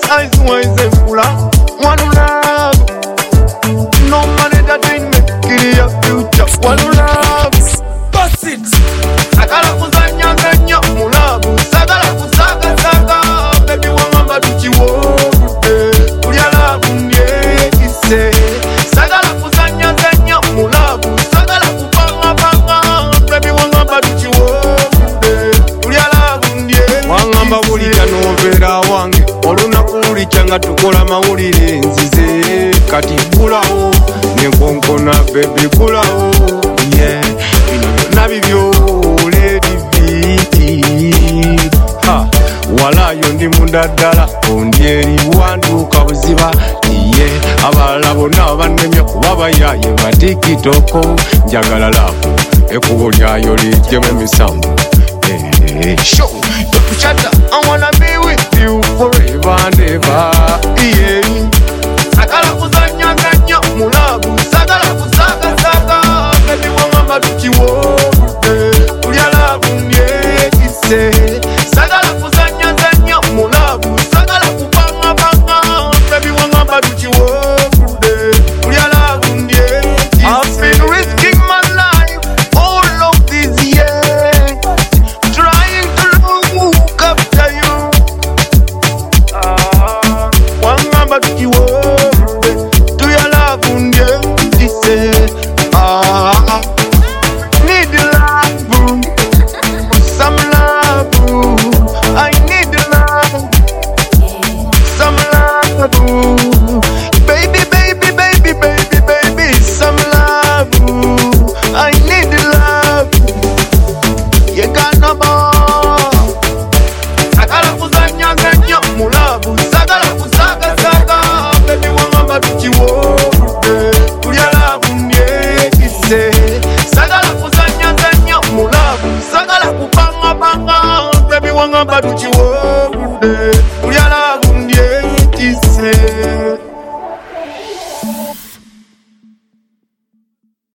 eyes wise and full of one love. No man entertainment, kill your future. One love. Bust it. Sagala kuzanya ganya mulabu. Sagala kusaga saga. Baby wangamba tuchiwo. Kulia labu ndiye kise. Sagala kuzanya ganya mulabu. Sagala kupanga panga. Baby wangamba tuchiwo. Kulia labu ndiye. Wangamba bulita novera wange. Olunaku changa tukola mawulire nzize. Kati kulawo. Nenkonkona baby kulawo. Yeah. Nabibyo lady viti. Ha. Walayo ndi mundadala. Ondyeri wanduka buziba. Iye. Abalala bonna bannemye kuba bayaye ba TikTok. Njagala lafu. Ekubo lyayo lijjemu emisambu. Show. Don't shut up. I wanna be with you for